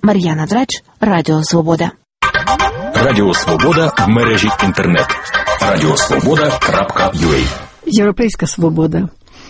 Мар'яна Драч, Радіо Свобода. Радіо Свобода в мережі інтернет. radiosvoboda.ua. Європейська свобода.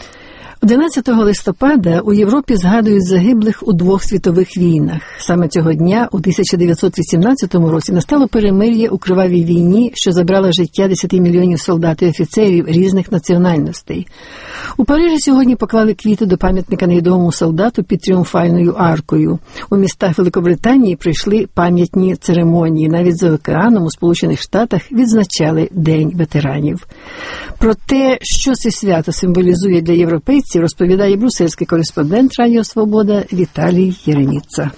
11 листопада у Європі згадують загиблих у 2 світових війнах. Саме цього дня, у 1918 році, настало перемир'я у кривавій війні, що забрала життя 10 мільйонів солдат і офіцерів різних національностей. У Парижі сьогодні поклали квіти до пам'ятника невідомому солдату під Тріумфальною аркою. У містах Великобританії пройшли пам'ятні церемонії. Навіть за океаном у Сполучених Штатах відзначали День ветеранів. Про те, що це свято символізує для європейців, розповідає брюссельський кореспондент Радіо Свобода Віталій Єреміца.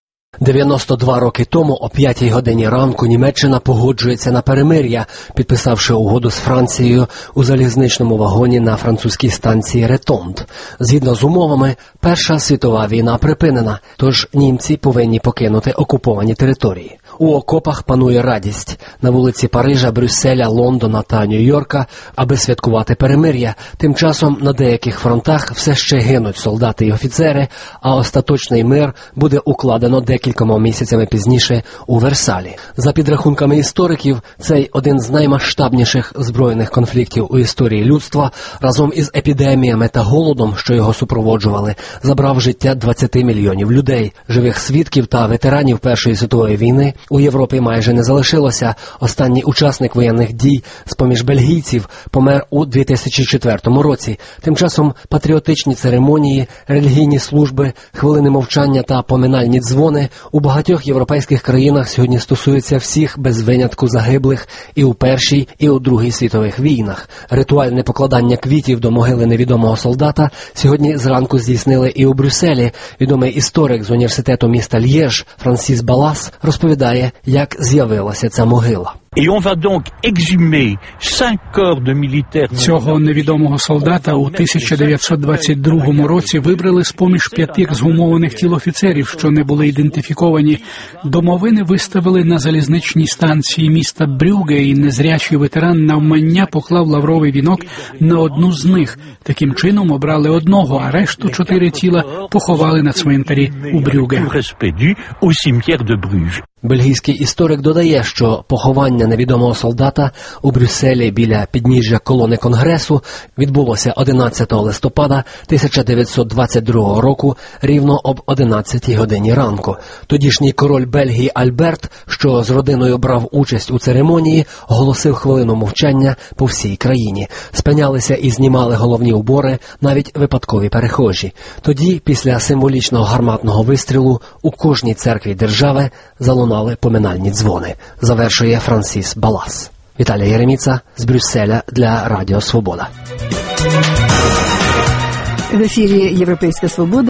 92 роки тому о 5-й годині ранку Німеччина погоджується на перемир'я, підписавши угоду з Францією у залізничному вагоні на французькій станції Ретонд. Згідно з умовами, Перша світова війна припинена, тож німці повинні покинути окуповані території. У окопах панує радість. На вулиці Парижа, Брюсселя, Лондона та Нью-Йорка, аби святкувати перемир'я. Тим часом на деяких фронтах все ще гинуть солдати і офіцери, а остаточний мир буде укладено декількома місяцями пізніше у Версалі. За підрахунками істориків, цей один з наймасштабніших збройних конфліктів у історії людства, разом із епідеміями та голодом, що його супроводжували, забрав життя 20 мільйонів людей. Живих свідків та ветеранів Першої світової війни у Європі майже не залишилося. Останній учасник воєнних дій з-поміж бельгійців помер у 2004 році. Тим часом патріотичні церемонії, релігійні служби, хвилини мовчання та поминальні дзвони у багатьох європейських країнах сьогодні стосуються всіх без винятку загиблих і у Першій, і у Другій світових війнах. Ритуальне покладання квітів до могили невідомого солдата сьогодні зранку здійснили і у Брюсселі. Відомий історик з університету міста Л'єж Франсіс Балас розповідає, як з'явилася ця могила. Цього невідомого солдата у 1922 році вибрали з-поміж 5 ексгумованих тіл офіцерів, що не були ідентифіковані. Домовини виставили на залізничній станції міста Брюгге, і незрячий ветеран навмання поклав лавровий вінок на одну з них. Таким чином обрали одного, а решту 4 тіла поховали на цвинтарі у Брюгге. Бельгійський історик додає, що поховання невідомого солдата у Брюсселі біля підніжжя колони Конгресу відбулося 11 листопада 1922 року рівно об 11 годині ранку. Тодішній король Бельгії Альберт, що з родиною брав участь у церемонії, оголосив хвилину мовчання по всій країні. Спинялися і знімали головні убори навіть випадкові перехожі. Тоді, після символічного гарматного вистрілу, у кожній церкві держави залунали поминальні дзвони. Завершує Франсіс Балас. Віталій Єреміца з Брюсселя для Радіо Свобода. В ефірі Європейська свобода.